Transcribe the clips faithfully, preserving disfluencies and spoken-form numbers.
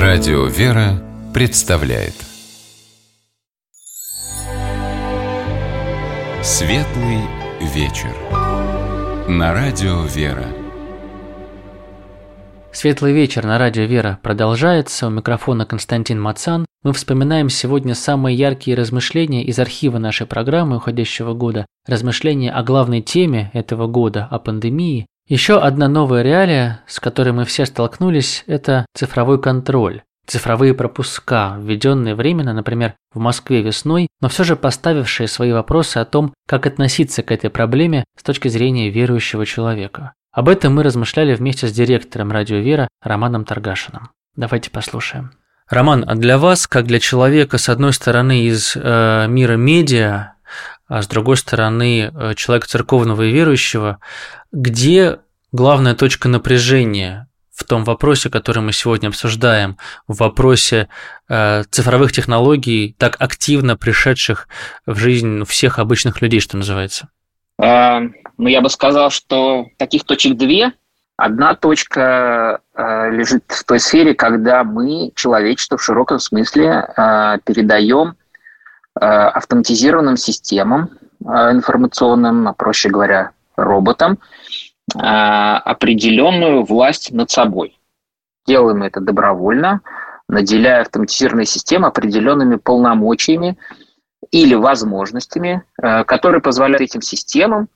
Радио «Вера» представляет Светлый вечер на Радио «Вера». Светлый вечер на Радио «Вера» продолжается. У микрофона Константин Мацан. Мы вспоминаем сегодня самые яркие размышления из архива нашей программы уходящего года. Размышления о главной теме этого года, о пандемии. Еще одна новая реалия, с которой мы все столкнулись, это цифровой контроль. Цифровые пропуска, введенные временно, например, в Москве весной, но все же поставившие свои вопросы о том, как относиться к этой проблеме с точки зрения верующего человека. Об этом мы размышляли вместе с директором Радио «Вера» Романом Торгашиным. Давайте послушаем. Роман, а для вас, как для человека, с одной стороны, из э, мира медиа, а с другой стороны, э, человека церковного и верующего, где главная точка напряжения в том вопросе, который мы сегодня обсуждаем, в вопросе э, цифровых технологий, так активно пришедших в жизнь всех обычных людей, что называется? А, ну, я бы сказал, что таких точек две. Одна точка э, лежит в той сфере, когда мы, человечество в широком смысле, э, передаем э, автоматизированным системам э, информационным, а проще говоря, роботам, э, определенную власть над собой. Делаем это добровольно, наделяя автоматизированные системы определенными полномочиями или возможностями, э, которые позволяют этим системам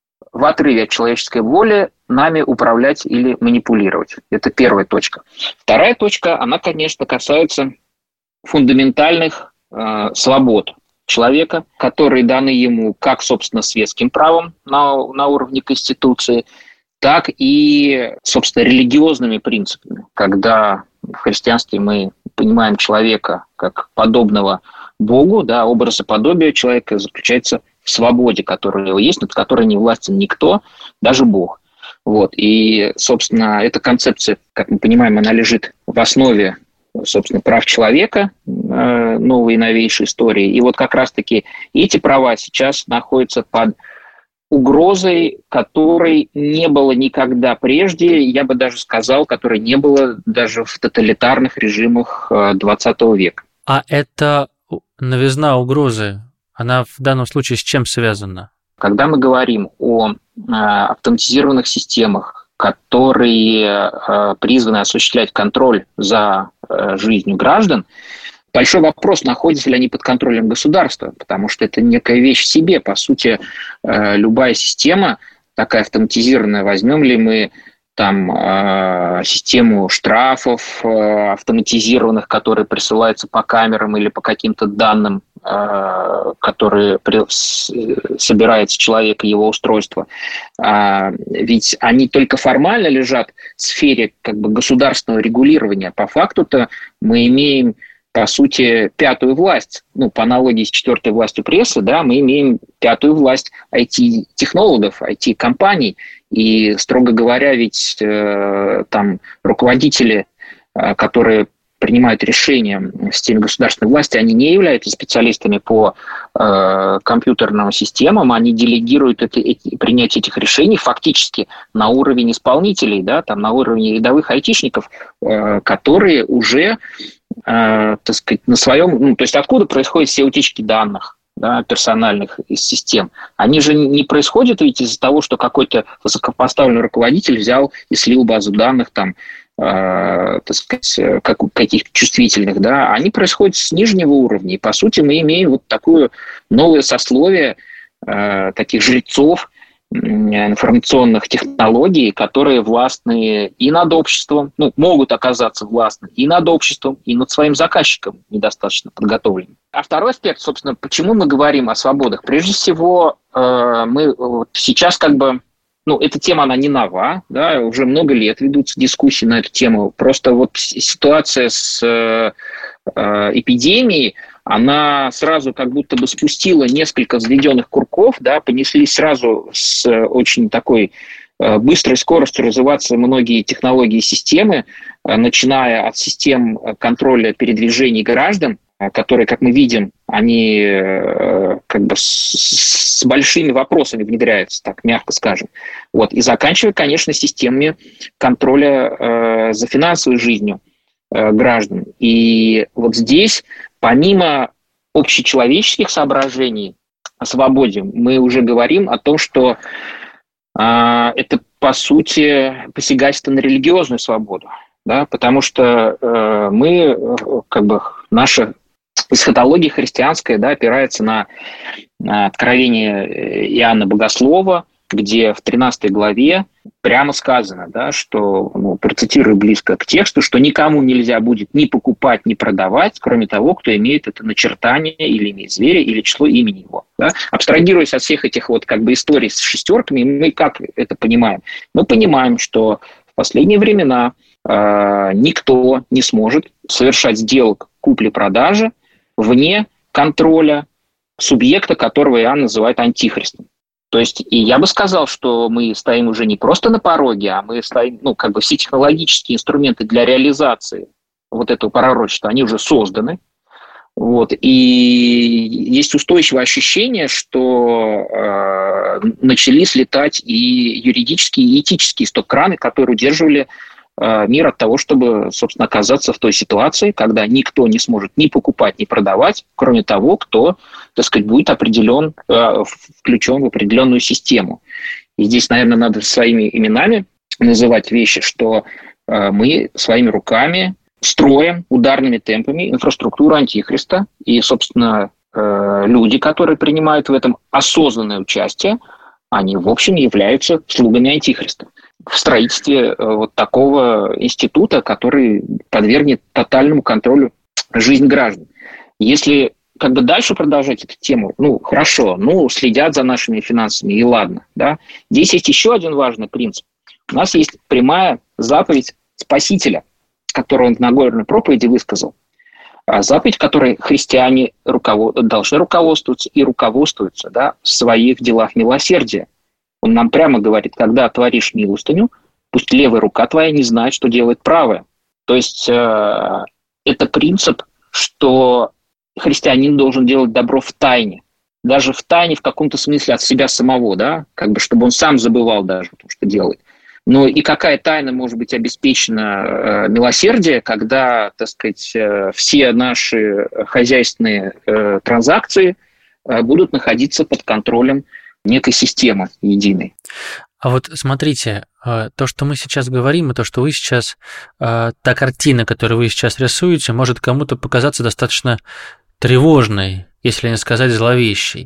в отрыве от человеческой воли нами управлять или манипулировать. Это первая точка. Вторая точка, она, конечно, касается фундаментальных э, свобод человека, которые даны ему как, собственно, светским правом на, на уровне Конституции, так и, собственно, религиозными принципами. Когда в христианстве мы понимаем человека как подобного Богу, да, образ и подобие человека заключается в свободе, которая у него есть, над которой не властен никто, даже Бог. Вот. И, собственно, эта концепция, как мы понимаем, она лежит в основе, собственно, прав человека, э, новой и новейшей истории. И вот как раз-таки эти права сейчас находятся под угрозой, которой не было никогда прежде, я бы даже сказал, которой не было даже в тоталитарных режимах двадцатого века. А эта новизна угрозы, она в данном случае с чем связана? Когда мы говорим о э, автоматизированных системах, которые э, призваны осуществлять контроль за э, жизнью граждан, большой вопрос, находятся ли они под контролем государства, потому что это некая вещь в себе. По сути, э, любая система, такая автоматизированная, возьмем ли мы там э, систему штрафов э, автоматизированных, которые присылаются по камерам или по каким-то данным, э, которые при, с, собирает с человека его устройство. Э, ведь они только формально лежат в сфере как бы государственного регулирования. По факту-то мы имеем, по сути, пятую власть. Ну, по аналогии с четвертой властью прессы, да, мы имеем пятую власть ай ти-технологов, ай ти-компаний. И, строго говоря, ведь э, там руководители, э, которые принимают решения в системе государственной власти, они не являются специалистами по э, компьютерным системам, они делегируют это, эти, принятие этих решений фактически на уровень исполнителей, да, там, на уровне рядовых айтишников, э, которые уже, э, так сказать, на своем... Ну, то есть откуда происходят все утечки данных, да, персональных из систем. Они же не происходят ведь из-за того, что какой-то высокопоставленный руководитель взял и слил базу данных там, э, так сказать, как, каких-то чувствительных, да, они происходят с нижнего уровня. И, по сути, мы имеем вот такое новое сословие э, таких жрецов информационных технологий, которые властны и над обществом, ну, могут оказаться властны и над обществом, и над своим заказчиком, недостаточно подготовленным. А второй аспект, собственно, почему мы говорим о свободах? Прежде всего, э, мы вот сейчас как бы, ну, эта тема, она не нова, да, уже много лет ведутся дискуссии на эту тему. Просто вот ситуация с э, э, эпидемией, она сразу как будто бы спустила несколько взведенных курков, да, понеслись сразу с очень такой быстрой скоростью развиваться многие технологии и системы, начиная от систем контроля передвижений граждан, которые, как мы видим, они как бы с, с большими вопросами внедряются, так мягко скажем. Вот. И заканчивая, конечно, системами контроля э, за финансовой жизнью э, граждан. И вот здесь, помимо общечеловеческих соображений о свободе, мы уже говорим о том, что э, это, по сути, посягательство на религиозную свободу, да, потому что э, мы, как бы, наша эсхатология христианская, да, опирается на, на откровение Иоанна Богослова, где в тринадцатой главе прямо сказано, да, что, ну, процитирую близко к тексту, что никому нельзя будет ни покупать, ни продавать, кроме того, кто имеет это начертание или имя зверя, или число имени его. Да? Абстрагируясь от всех этих вот как бы историй с шестерками, мы как это понимаем? Мы понимаем, что в последние времена э, никто не сможет совершать сделок купли-продажи вне контроля субъекта, которого Иоанн называет антихристом. То есть, и я бы сказал, что мы стоим уже не просто на пороге, а мы стоим, ну, как бы все технологические инструменты для реализации вот этого пророчества, они уже созданы. Вот, и есть устойчивое ощущение, что э, начали слетать и юридические, и этические стоп-краны, которые удерживали э, мир от того, чтобы, собственно, оказаться в той ситуации, когда никто не сможет ни покупать, ни продавать, кроме того, кто, так сказать, будет определен, э, включен в определенную систему. И здесь, наверное, надо своими именами называть вещи, что э, мы своими руками строим ударными темпами инфраструктуру антихриста, и, собственно, э, люди, которые принимают в этом осознанное участие, они, в общем, являются слугами антихриста в строительстве э, вот такого института, который подвергнет тотальному контролю жизнь граждан. Если как бы дальше продолжать эту тему, ну, хорошо, ну, следят за нашими финансами, и ладно, да. Здесь есть еще один важный принцип. У нас есть прямая заповедь Спасителя, которую он в Нагорной проповеди высказал. Заповедь, которой христиане руковод... должны руководствоваться и руководствуются, да, в своих делах милосердия. Он нам прямо говорит, когда творишь милостыню, пусть левая рука твоя не знает, что делает правая. То есть э, это принцип, что христианин должен делать добро в тайне. Даже в тайне в каком-то смысле от себя самого, да, как бы чтобы он сам забывал даже то, что делает. Но и какая тайна может быть обеспечена э, милосердие, когда, так сказать, э, все наши хозяйственные э, транзакции э, будут находиться под контролем некой системы единой. А вот смотрите, то, что мы сейчас говорим, и то, что вы сейчас, та картина, которую вы сейчас рисуете, может кому-то показаться достаточно тревожной, если не сказать зловещей.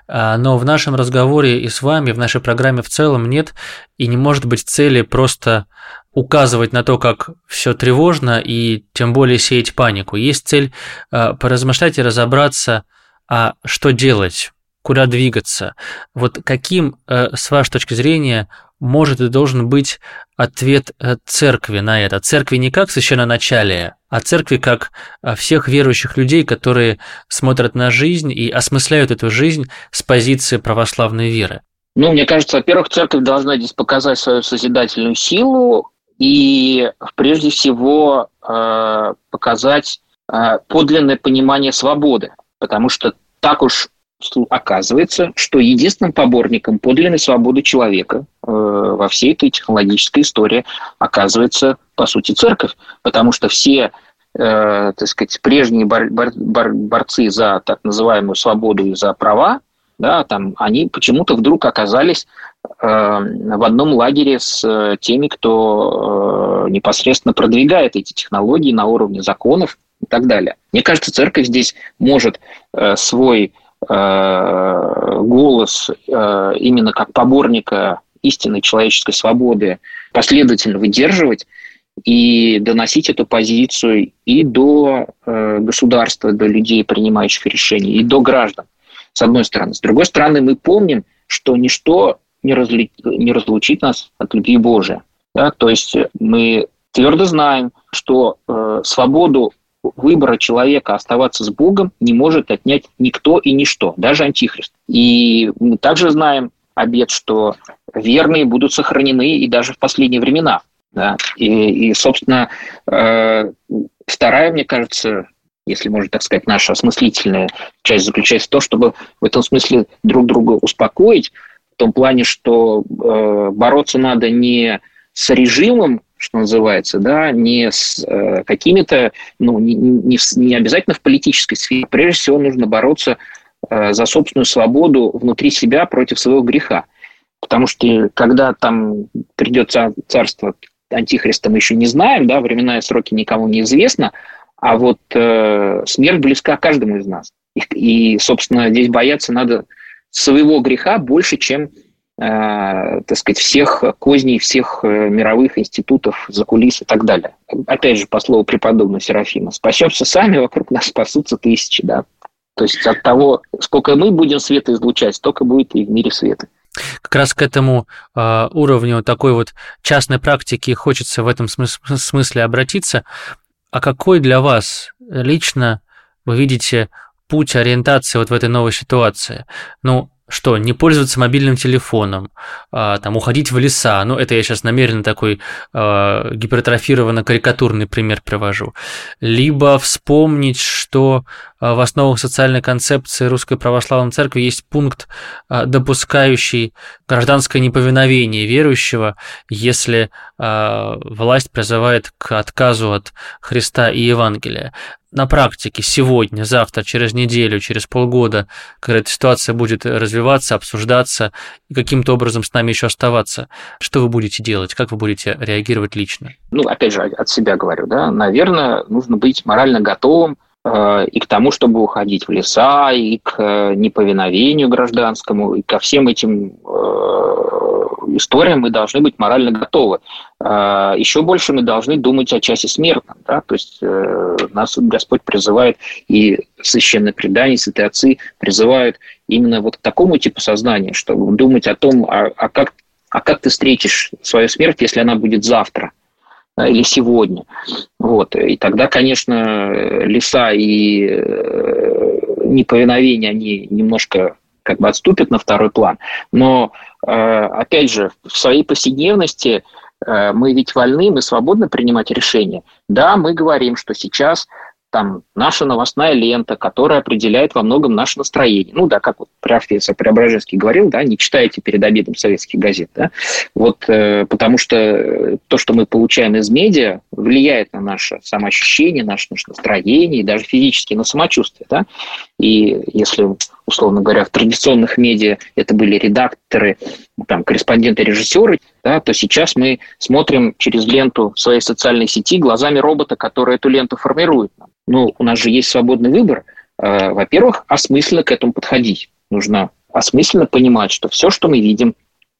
Но в нашем разговоре и с вами, в нашей программе в целом нет и не может быть цели просто указывать на то, как все тревожно, и тем более сеять панику. Есть цель поразмышлять и разобраться, а что делать, куда двигаться. Вот каким, с вашей точки зрения, может и должен быть ответ церкви на это? Церкви не как священноначалие, а церкви как всех верующих людей, которые смотрят на жизнь и осмысляют эту жизнь с позиции православной веры. Ну, мне кажется, во-первых, церковь должна здесь показать свою созидательную силу и, прежде всего, показать подлинное понимание свободы, потому что так уж оказывается, что единственным поборником подлинной свободы человека э, во всей этой технологической истории оказывается, по сути, церковь, потому что все, э, так сказать, прежние бор- бор- бор- борцы за так называемую свободу и за права, да, там, они почему-то вдруг оказались э, в одном лагере с теми, кто э, непосредственно продвигает эти технологии на уровне законов и так далее. Мне кажется, церковь здесь может э, свой голос именно как поборника истинной человеческой свободы последовательно выдерживать и доносить эту позицию и до государства, до людей, принимающих решения, и до граждан, с одной стороны. С другой стороны, мы помним, что ничто не, разли... не разлучит нас от любви Божией. Да? То есть мы твердо знаем, что э, свободу выбора человека оставаться с Богом не может отнять никто и ничто, даже антихрист. И мы также знаем обет, что верные будут сохранены и даже в последние времена. Да? И, и, собственно, э, вторая, мне кажется, если можно так сказать, наша осмыслительная часть заключается в том, чтобы в этом смысле друг друга успокоить, в том плане, что э, бороться надо не с режимом, что называется, да, не с э, какими-то, ну, не, не, не обязательно в политической сфере. Прежде всего нужно бороться э, за собственную свободу внутри себя против своего греха. Потому что когда там придет царство Антихриста, мы еще не знаем, да, времена и сроки никому не известно, а вот э, смерть близка каждому из нас. И, и, собственно, здесь бояться надо своего греха больше, чем, э, так сказать, всех козней, всех э, мировых институтов, закулис и так далее. Опять же, по слову преподобного Серафима, спасемся сами, вокруг нас спасутся тысячи, да. То есть от того, сколько мы будем света излучать, столько будет и в мире света. Как раз к этому э, уровню такой вот частной практики хочется в этом смыс- смысле обратиться. А какой для вас лично вы видите путь ориентации вот в этой новой ситуации? Ну, что, не пользоваться мобильным телефоном, а, там, уходить в леса, ну, это я сейчас намеренно такой а, гипертрофированно-карикатурный пример привожу, либо вспомнить, что а, в основах социальной концепции Русской Православной Церкви есть пункт, а, допускающий гражданское неповиновение верующего, если а, власть призывает к отказу от Христа и Евангелия. На практике сегодня, завтра, через неделю, через полгода, когда эта ситуация будет развиваться, обсуждаться и каким-то образом с нами еще оставаться, что вы будете делать, как вы будете реагировать лично? Ну, опять же, от себя говорю, да, наверное, нужно быть морально готовым э, и к тому, чтобы уходить в леса, и к э, неповиновению гражданскому, и ко всем этим э, историям мы должны быть морально готовы. Еще больше мы должны думать о часе смертном. Да? То есть э, нас Господь призывает, и священное предание, святые отцы призывают именно вот к такому типу сознания, чтобы думать о том, а, а, как, а как ты встретишь свою смерть, если она будет завтра, да, или сегодня. Вот. И тогда, конечно, леса и э, неповиновение, они немножко как бы отступят на второй план. Но, э, опять же, в своей повседневности мы ведь вольны, мы свободны принимать решения. Да, мы говорим, что сейчас там наша новостная лента, которая определяет во многом наше настроение. Ну да, как вот профессор Преображенский говорил, да, не читайте перед обедом советских газет, да, вот э, потому что то, что мы получаем из медиа, влияет на наше самоощущение, наше, наше настроение и даже физически на самочувствие, да, и если, условно говоря, в традиционных медиа это были редакторы, там, корреспонденты, режиссеры, да, то сейчас мы смотрим через ленту своей социальной сети глазами робота, который эту ленту формирует. Ну, у нас же есть свободный выбор. Во-первых, осмысленно к этому подходить. Нужно осмысленно понимать, что все, что мы видим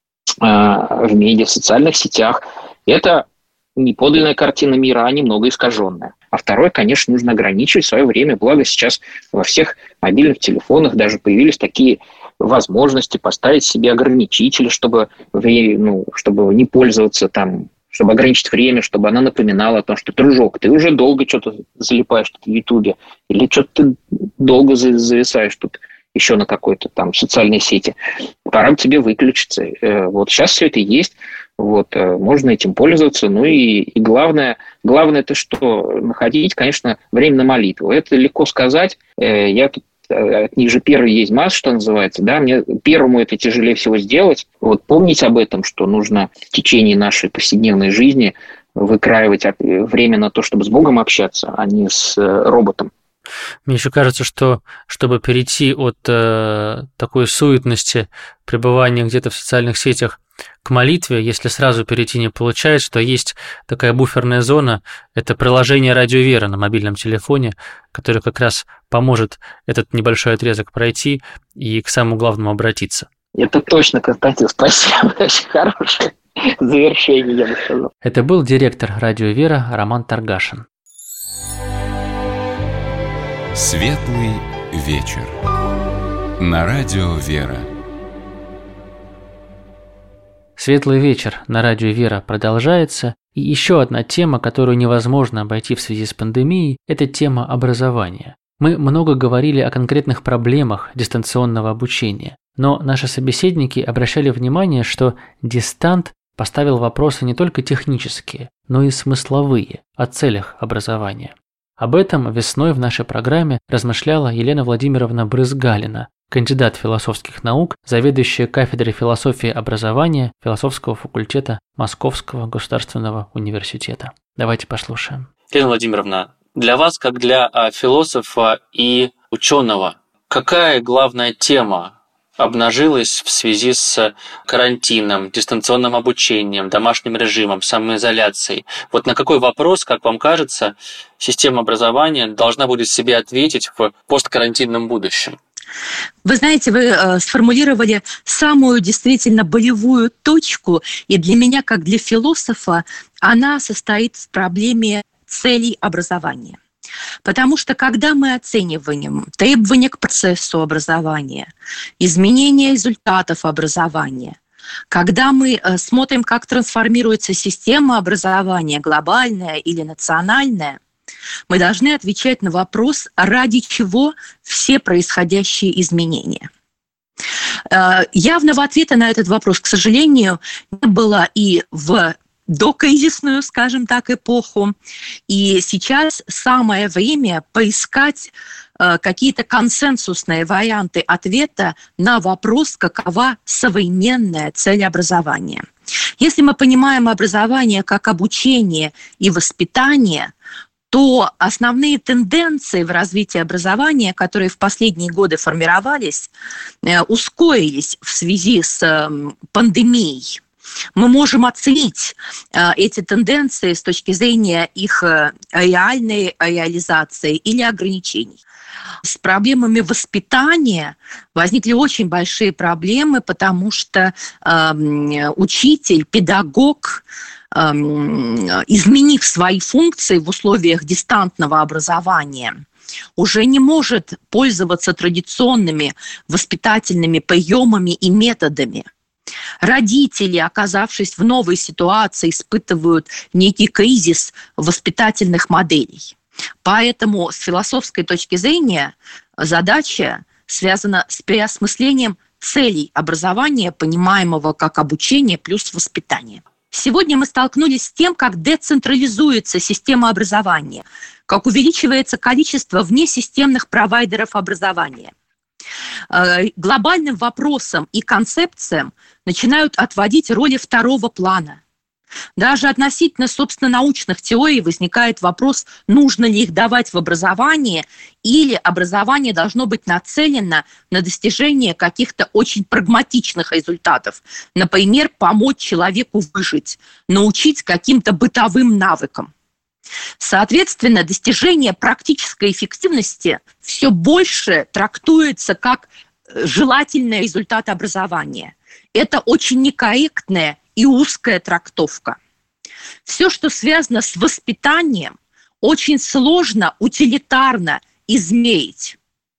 в медиа, в социальных сетях, это не подлинная картина мира, а немного искаженная. А второе, конечно, нужно ограничивать свое время. Благо сейчас во всех мобильных телефонах даже появились такие возможности поставить себе ограничители, чтобы, ну, чтобы не пользоваться там, чтобы ограничить время, чтобы она напоминала о том, что, дружок, ты уже долго что-то залипаешь тут в Ютубе, или что-то ты долго зависаешь тут еще на какой-то там социальной сети. Пора бы тебе выключиться. Вот сейчас все это есть, вот, можно этим пользоваться. Ну и, и главное, главное это что? Находить, конечно, время на молитву. Это легко сказать. Я тут от них же первый есть масс, что называется, да, мне первому это тяжелее всего сделать. Вот помнить об этом, что нужно в течение нашей повседневной жизни выкраивать время на то, чтобы с Богом общаться, а не с роботом. Мне еще кажется, что чтобы перейти от э, такой суетности пребывания где-то в социальных сетях к молитве, если сразу перейти не получается, то есть такая буферная зона, это приложение «Радио Вера» на мобильном телефоне, которое как раз поможет этот небольшой отрезок пройти и к самому главному обратиться. Это точно, Константин, спасибо, очень хорошее завершение, я бы сказал. Это был директор «Радио Вера» Роман Таргашин. Светлый вечер. На радио Вера. Светлый вечер на радио Вера продолжается. И еще одна тема, которую невозможно обойти в связи с пандемией, это тема образования. Мы много говорили о конкретных проблемах дистанционного обучения, но наши собеседники обращали внимание, что дистант поставил вопросы не только технические, но и смысловые о целях образования. Об этом весной в нашей программе размышляла Елена Владимировна Брызгалина, кандидат философских наук, заведующая кафедрой философии образования философского факультета Московского государственного университета. Давайте послушаем. Елена Владимировна, для вас, как для философа и ученого, какая главная тема обнажилась в связи с карантином, дистанционным обучением, домашним режимом, самоизоляцией? Вот на какой вопрос, как вам кажется, система образования должна будет себе ответить в посткарантинном будущем? Вы знаете, вы э, сформулировали самую действительно болевую точку, и для меня, как для философа, она состоит в проблеме целей образования. Потому что когда мы оцениваем требования к процессу образования, изменения результатов образования, когда мы смотрим, как трансформируется система образования, глобальная или национальная, мы должны отвечать на вопрос, ради чего все происходящие изменения. Явного ответа на этот вопрос, к сожалению, не было и в докризисную, скажем так, эпоху. И сейчас самое время поискать э, какие-то консенсусные варианты ответа на вопрос, какова современная цель образования. Если мы понимаем образование как обучение и воспитание, то основные тенденции в развитии образования, которые в последние годы формировались, э, ускорились в связи с э, пандемией. Мы можем оценить э, эти тенденции с точки зрения их э, реальной реализации или ограничений. С проблемами воспитания возникли очень большие проблемы, потому что э, учитель, педагог, э, изменив свои функции в условиях дистантного образования, уже не может пользоваться традиционными воспитательными приемами и методами. Родители, оказавшись в новой ситуации, испытывают некий кризис воспитательных моделей. Поэтому с философской точки зрения задача связана с переосмыслением целей образования, понимаемого как обучение плюс воспитание. Сегодня мы столкнулись с тем, как децентрализуется система образования, как увеличивается количество внесистемных провайдеров образования. Глобальным вопросам и концепциям начинают отводить роли второго плана. Даже относительно, собственно, научных теорий возникает вопрос, нужно ли их давать в образование, или образование должно быть нацелено на достижение каких-то очень прагматичных результатов. Например, помочь человеку выжить, научить каким-то бытовым навыкам. Соответственно, достижение практической эффективности все больше трактуется как желательный результат образования. Это очень некорректная и узкая трактовка. Все, что связано с воспитанием, очень сложно утилитарно измерить.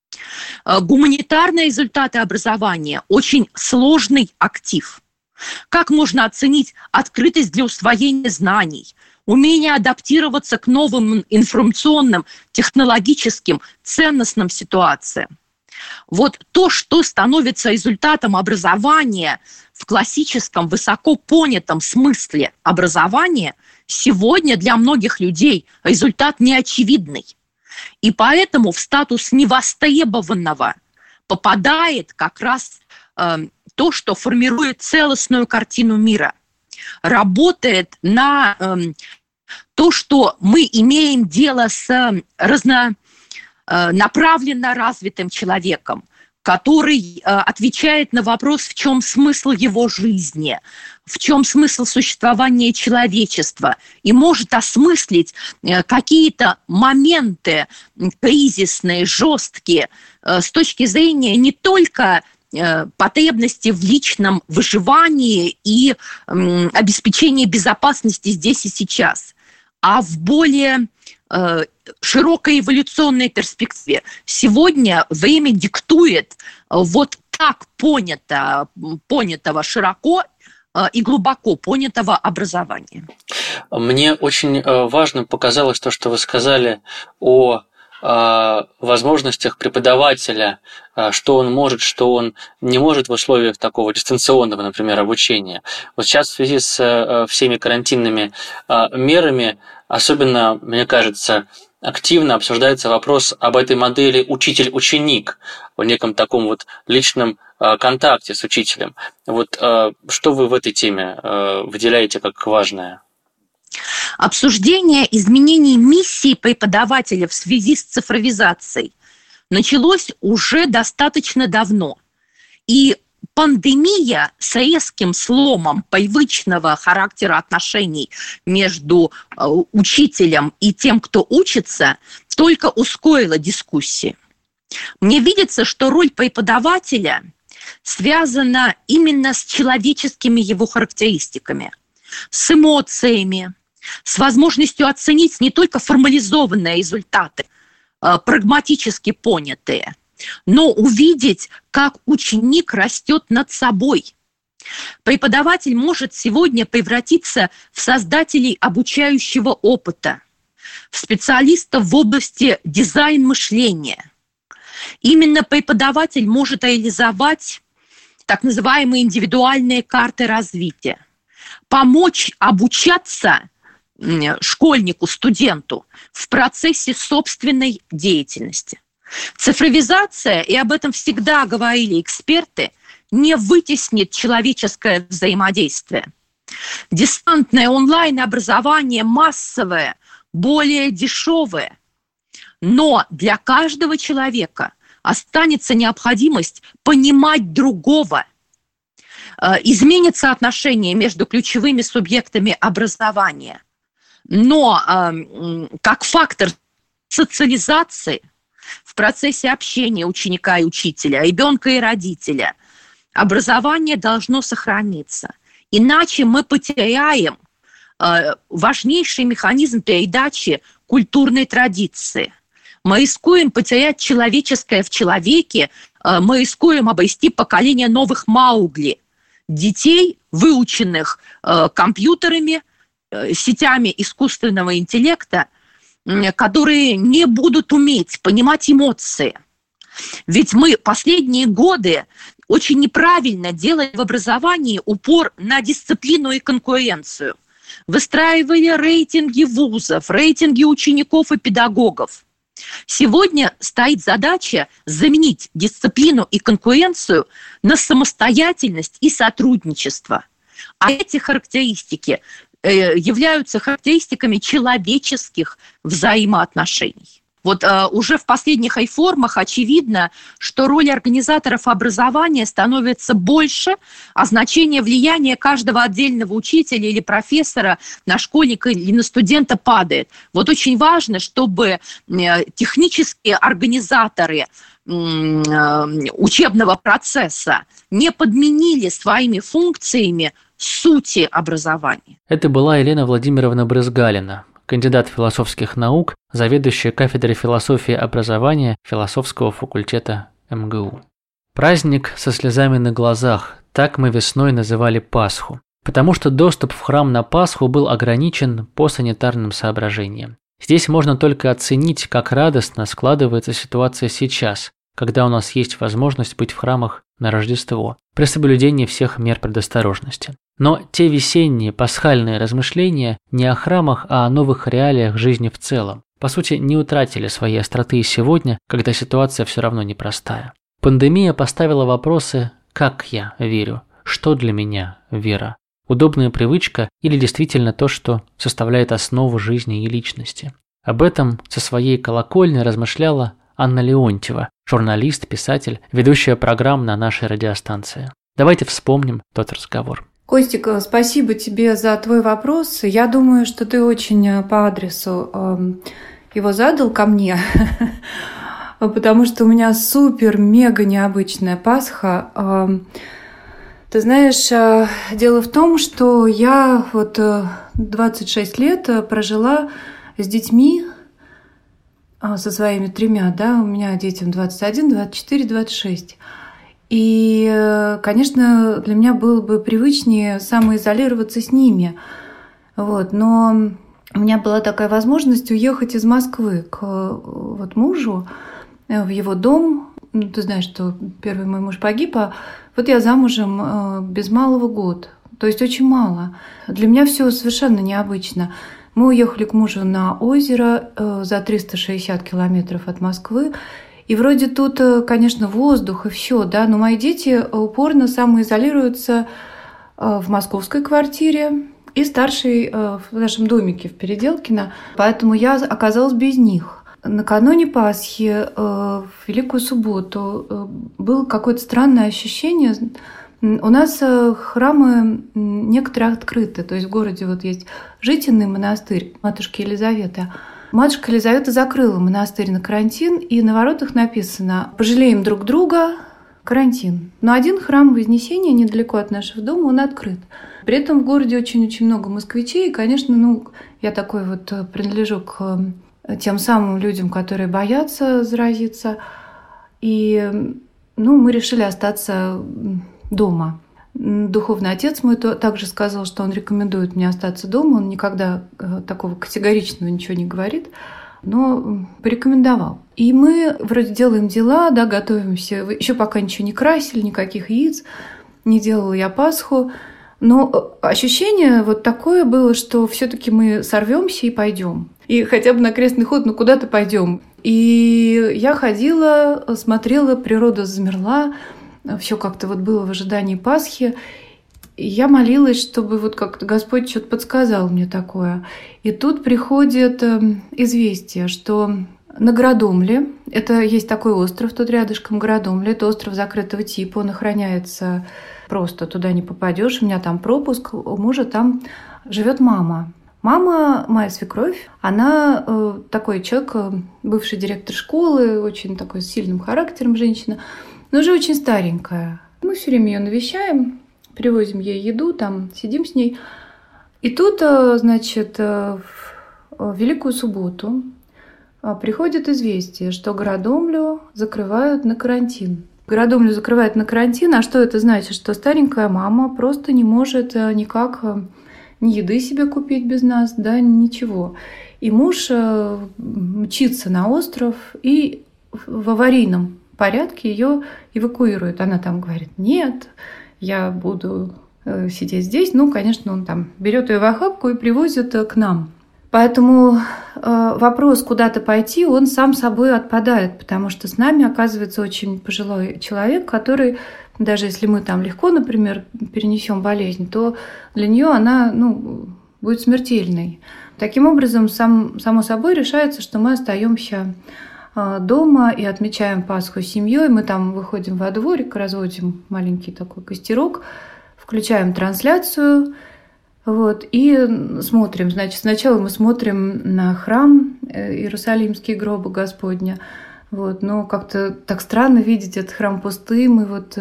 Гуманитарные результаты образования – очень сложный актив. Как можно оценить открытость для усвоения знаний, умение адаптироваться к новым информационным, технологическим, ценностным ситуациям? Вот то, что становится результатом образования в классическом, высоко понятом смысле образования, сегодня для многих людей результат неочевидный. И поэтому в статус невостребованного попадает как раз э, то, что формирует целостную картину мира, работает на э, то, что мы имеем дело с разнонаправленно развитым человеком, который э, отвечает на вопрос, в чем смысл его жизни, в чем смысл существования человечества, и может осмыслить э, какие-то моменты кризисные, жесткие, э, с точки зрения не только э, потребности в личном выживании и э, обеспечении безопасности здесь и сейчас, а в более э, широкой эволюционной перспективе. Сегодня время диктует вот так понято, понятого широко и глубоко понятого образования. Мне очень важно показалось то, что вы сказали о возможностях преподавателя, что он может, что он не может в условиях такого дистанционного, например, обучения. Вот сейчас в связи с всеми карантинными мерами, особенно, мне кажется, активно обсуждается вопрос об этой модели учитель-ученик в неком таком вот личном контакте с учителем. Вот что вы в этой теме выделяете как важное? Обсуждение изменений миссии преподавателя в связи с цифровизацией началось уже достаточно давно. И пандемия с резким сломом привычного характера отношений между учителем и тем, кто учится, только ускорила дискуссии. Мне видится, что роль преподавателя связана именно с человеческими его характеристиками, с эмоциями, с возможностью оценить не только формализованные результаты, прагматически понятые, но увидеть, как ученик растет над собой. Преподаватель может сегодня превратиться в создателей обучающего опыта, в специалиста в области дизайн-мышления. Именно преподаватель может реализовать так называемые индивидуальные карты развития, помочь обучаться школьнику, студенту в процессе собственной деятельности. Цифровизация, и об этом всегда говорили эксперты, не вытеснит человеческое взаимодействие. Дистантное онлайн-образование массовое, более дешевое. Но для каждого человека останется необходимость понимать другого. Изменится отношение между ключевыми субъектами образования. Но э, как фактор социализации в процессе общения ученика и учителя, ребенка и родителя, образование должно сохраниться. Иначе мы потеряем э, важнейший механизм передачи культурной традиции. Мы рискуем потерять человеческое в человеке, э, мы рискуем обрести поколение новых Маугли, детей, выученных э, компьютерами, сетями искусственного интеллекта, которые не будут уметь понимать эмоции. Ведь мы последние годы очень неправильно делали в образовании упор на дисциплину и конкуренцию. Выстраивали рейтинги вузов, рейтинги учеников и педагогов. Сегодня стоит задача заменить дисциплину и конкуренцию на самостоятельность и сотрудничество. А эти характеристики являются характеристиками человеческих взаимоотношений. Вот э, уже в последних реформах очевидно, что роль организаторов образования становится больше, а значение влияния каждого отдельного учителя или профессора на школьника или на студента падает. Вот очень важно, чтобы э, технические организаторы учебного процесса не подменили своими функциями сути образования. Это была Елена Владимировна Брызгалина, кандидат философских наук, заведующая кафедрой философии образования философского факультета эм гэ у. Праздник со слезами на глазах, так мы весной называли Пасху, потому что доступ в храм на Пасху был ограничен по санитарным соображениям. Здесь можно только оценить, как радостно складывается ситуация сейчас, когда у нас есть возможность быть в храмах на Рождество, при соблюдении всех мер предосторожности. Но те весенние пасхальные размышления не о храмах, а о новых реалиях жизни в целом, по сути, не утратили своей остроты и сегодня, когда ситуация все равно непростая. Пандемия поставила вопросы «как я верю?», «что для меня вера?», удобная привычка или действительно то, что составляет основу жизни и личности. Об этом со своей колокольни размышляла Анна Леонтьева, журналист, писатель, ведущая программ на нашей радиостанции. Давайте вспомним тот разговор. Костик, спасибо тебе за твой вопрос. Я думаю, что ты очень по адресу его задал ко мне, потому что у меня супер-мега необычная Пасха. Ты знаешь, дело в том, что я вот двадцать шесть лет прожила с детьми, со своими тремя, да, у меня детям двадцать один, двадцать четыре, двадцать шесть. И, конечно, для меня было бы привычнее самоизолироваться с ними. Вот. Но у меня была такая возможность уехать из Москвы к вот мужу в его дом. Ну, ты знаешь, что первый мой муж погиб, а вот я замужем без малого год. То есть очень мало. Для меня все совершенно необычно. Мы уехали к мужу на озеро за триста шестьдесят километров от Москвы. И вроде тут, конечно, воздух и все, да, но мои дети упорно самоизолируются в московской квартире и старший в нашем домике в Переделкино, поэтому я оказалась без них. Накануне Пасхи, в Великую Субботу, было какое-то странное ощущение. У нас храмы некоторые открыты, то есть в городе вот есть Житиный монастырь Матушки Елизаветы. Матушка Елизавета закрыла монастырь на карантин, и на воротах написано «Пожалеем друг друга, карантин». Но один храм Вознесения недалеко от нашего дома, он открыт. При этом в городе очень-очень много москвичей, и, конечно, ну, я такой вот принадлежу к тем самым людям, которые боятся заразиться. И ну, мы решили остаться дома. Духовный отец мой также сказал, что он рекомендует мне остаться дома. Он никогда такого категоричного ничего не говорит, но порекомендовал. И мы вроде делаем дела, да, готовимся. Еще пока ничего не красили, никаких яиц, не делала я Пасху. Но ощущение вот такое было, что все-таки мы сорвемся и пойдем. И хотя бы на крестный ход, ну куда-то пойдем. И я ходила, смотрела, природа замерла. Все как-то вот было в ожидании Пасхи. И я молилась, чтобы вот как-то Господь что-то подсказал мне такое. И тут приходит известие, что на Градомле, это есть такой остров тут рядышком, Градомле, это остров закрытого типа, он охраняется просто, туда не попадешь, у меня там пропуск, у мужа там живет мама. Мама, моя свекровь, она э, такой человек, бывший директор школы, очень такой с сильным характером женщина, но уже очень старенькая. Мы все время ее навещаем, привозим ей еду, там сидим с ней. И тут, значит, в Великую Субботу приходит известие, что Градомлю закрывают на карантин. Градомлю закрывают на карантин, а что это значит? Что старенькая мама просто не может никак ни еды себе купить без нас, да, ничего. И муж мчится на остров и в аварийном порядке ее эвакуируют. Она там говорит: нет, я буду сидеть здесь. Ну, конечно, он там берет ее в охапку и привозит к нам. Поэтому вопрос куда-то пойти, он сам собой отпадает, потому что с нами оказывается очень пожилой человек, который, даже если мы там легко, например, перенесем болезнь, то для нее она, ну, будет смертельной. Таким образом, сам, само собой решается, что мы остаемся дома и отмечаем Пасху с семьей. Мы там выходим во дворик, разводим маленький такой костерок, включаем трансляцию, вот, и смотрим. Значит, сначала мы смотрим на храм, Иерусалимские гробы Господня, вот, но как-то так странно видеть этот храм пустым и вот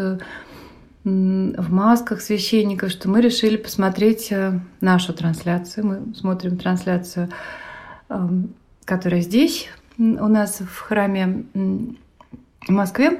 в масках священников, что мы решили посмотреть нашу трансляцию. Мы смотрим трансляцию, которая здесь у нас в храме в Москве.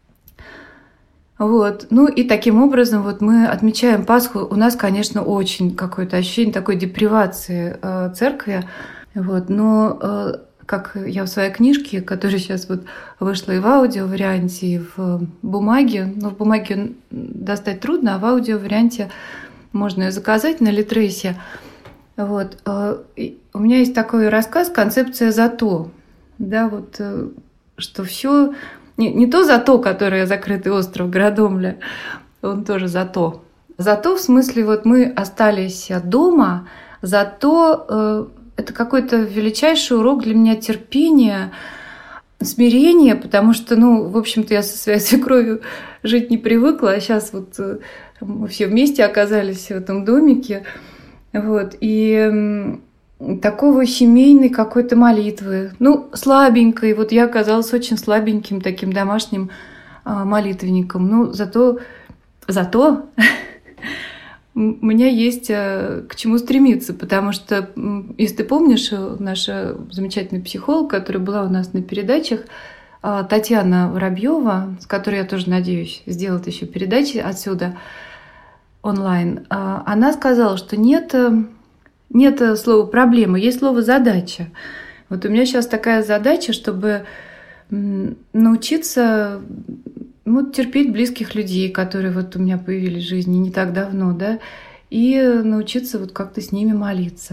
Вот. Ну и таким образом вот мы отмечаем Пасху. У нас, конечно, очень какое-то ощущение такой депривации э, церкви. Вот. Но э, как я в своей книжке, которая сейчас вот вышла и в аудио-варианте, и в бумаге, но в бумаге достать трудно, а в аудио-варианте можно ее заказать на Литресе. Вот. Э, у меня есть такой рассказ «Концепция зато». Да, вот, что все не, не то зато, которое закрытый остров Градомля, он тоже зато. Зато в смысле вот мы остались дома, зато э, это какой-то величайший урок для меня терпения, смирения, потому что, ну, в общем-то, я со своей свекровью жить не привыкла, а сейчас вот э, мы все вместе оказались в этом домике, вот, и такого семейной какой-то молитвы, ну, слабенькой. Вот я оказалась очень слабеньким таким домашним а, молитвенником. Ну, зато, зато у меня есть а, к чему стремиться, потому что, если ты помнишь, наша замечательная психолог, которая была у нас на передачах, а, Татьяна Воробьева, с которой я тоже надеюсь сделать еще передачи отсюда онлайн, а, она сказала, что нет... Нет слова «проблема», есть слово «задача». Вот у меня сейчас такая задача, чтобы научиться, ну, терпеть близких людей, которые вот у меня появились в жизни не так давно, да, и научиться вот как-то с ними молиться.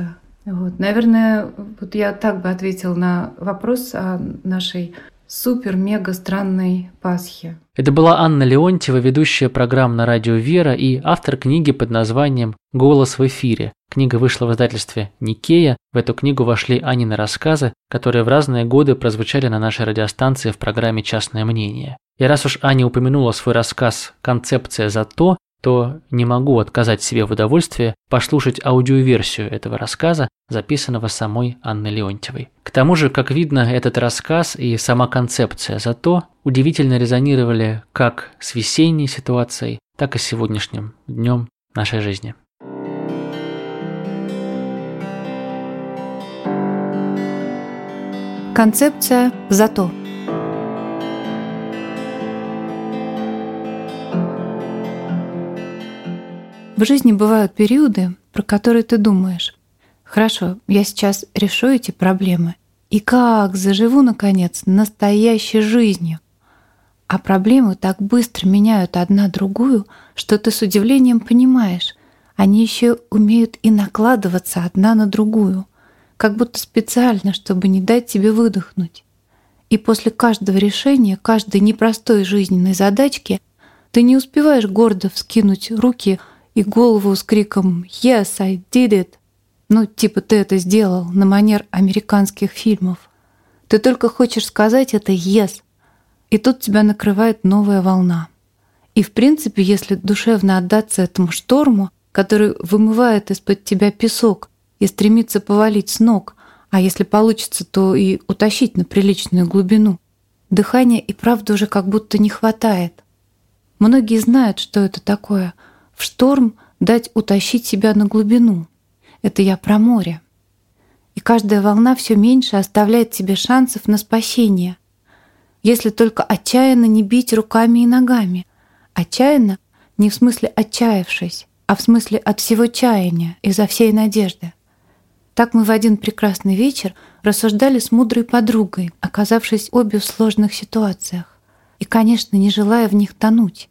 Вот, наверное, вот я так бы ответила на вопрос о нашей супер-мега странной Пасхе. Это была Анна Леонтьева, ведущая программ на радио «Вера» и автор книги под названием «Голос в эфире». Книга вышла в издательстве «Никея». В эту книгу вошли Анины рассказы, которые в разные годы прозвучали на нашей радиостанции в программе «Частное мнение». И раз уж Аня упомянула свой рассказ «Концепция зато», то не могу отказать себе в удовольствии послушать аудиоверсию этого рассказа, записанного самой Анной Леонтьевой. К тому же, как видно, этот рассказ и сама концепция зато удивительно резонировали как с весенней ситуацией, так и с сегодняшним днем нашей жизни. Концепция зато. В жизни бывают периоды, про которые ты думаешь: хорошо, я сейчас решу эти проблемы, и как заживу, наконец, настоящей жизнью. А проблемы так быстро меняют одна другую, что ты с удивлением понимаешь, они еще умеют и накладываться одна на другую, как будто специально, чтобы не дать тебе выдохнуть. И после каждого решения, каждой непростой жизненной задачки ты не успеваешь гордо вскинуть руки и голову с криком «Yes, I did it!» Ну, типа ты это сделал, на манер американских фильмов. Ты только хочешь сказать это «yes», и тут тебя накрывает новая волна. И в принципе, если душевно отдаться этому шторму, который вымывает из-под тебя песок и стремится повалить с ног, а если получится, то и утащить на приличную глубину, дыхания и правда уже как будто не хватает. Многие знают, что это такое — в шторм дать утащить себя на глубину. Это я про море. И каждая волна все меньше оставляет тебе шансов на спасение. Если только отчаянно не бить руками и ногами. Отчаянно не в смысле отчаявшись, а в смысле от всего чаяния, изо всей надежды. Так мы в один прекрасный вечер рассуждали с мудрой подругой, оказавшись обе в сложных ситуациях. И, конечно, не желая в них тонуть.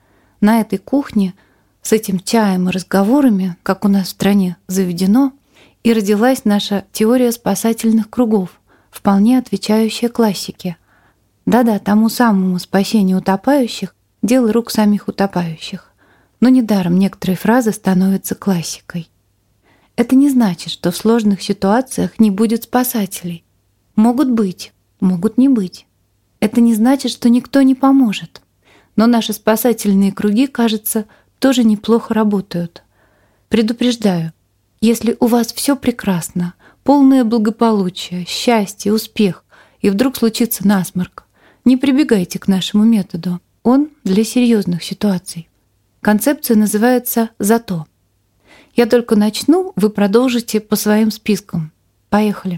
На этой кухне с этим чаем и разговорами, как у нас в стране заведено, и родилась наша теория спасательных кругов, вполне отвечающая классике. Да-да, тому самому спасению утопающих — дело рук самих утопающих. Но недаром некоторые фразы становятся классикой. Это не значит, что в сложных ситуациях не будет спасателей. Могут быть, могут не быть. Это не значит, что никто не поможет. Но наши спасательные круги, кажется, тоже неплохо работают. Предупреждаю, если у вас все прекрасно, полное благополучие, счастье, успех, и вдруг случится насморк, не прибегайте к нашему методу. Он для серьезных ситуаций. Концепция называется «зато». Я только начну, вы продолжите по своим спискам. Поехали.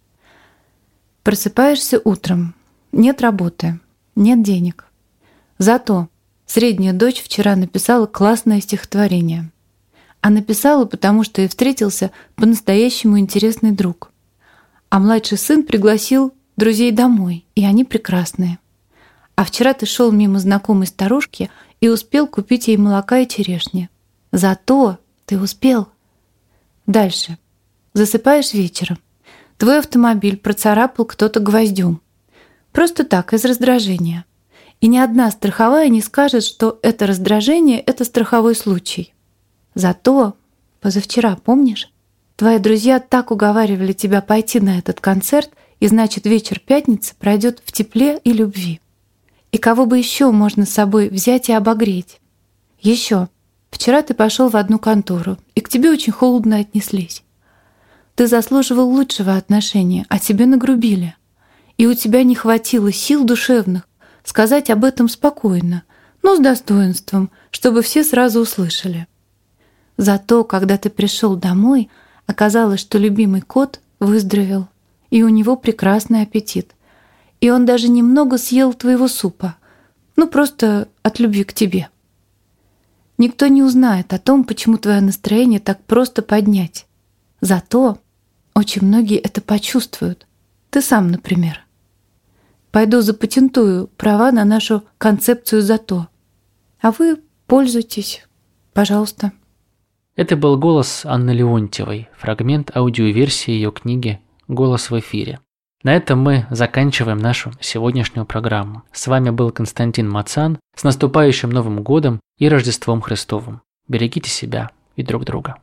Просыпаешься утром. Нет работы, нет денег. Зато средняя дочь вчера написала классное стихотворение. А написала, потому что ей встретился по-настоящему интересный друг. А младший сын пригласил друзей домой, и они прекрасные. А вчера ты шел мимо знакомой старушки и успел купить ей молока и черешни. Зато ты успел. Дальше. Засыпаешь вечером. Твой автомобиль процарапал кто-то гвоздем. Просто так, из раздражения. И ни одна страховая не скажет, что это раздражение — это страховой случай. Зато позавчера, помнишь, твои друзья так уговаривали тебя пойти на этот концерт, и значит вечер пятницы пройдет в тепле и любви. И кого бы еще можно с собой взять и обогреть? Еще. Вчера ты пошел в одну контору, и к тебе очень холодно отнеслись. Ты заслуживал лучшего отношения, а тебе нагрубили. И у тебя не хватило сил душевных сказать об этом спокойно, но с достоинством, чтобы все сразу услышали. Зато, когда ты пришел домой, оказалось, что любимый кот выздоровел, и у него прекрасный аппетит. И он даже немного съел твоего супа, ну просто от любви к тебе. Никто не узнает о том, почему твое настроение так просто поднять. Зато очень многие это почувствуют. Ты сам, например. Пойду запатентую права на нашу концепцию «зато». А вы пользуйтесь, пожалуйста. Это был голос Анны Леонтьевой, фрагмент аудиоверсии ее книги «Голос в эфире». На этом мы заканчиваем нашу сегодняшнюю программу. С вами был Константин Мацан. С наступающим Новым годом и Рождеством Христовым. Берегите себя и друг друга.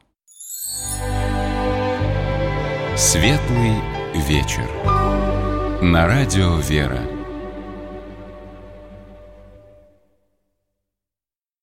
Светлый вечер. На радио «Вера».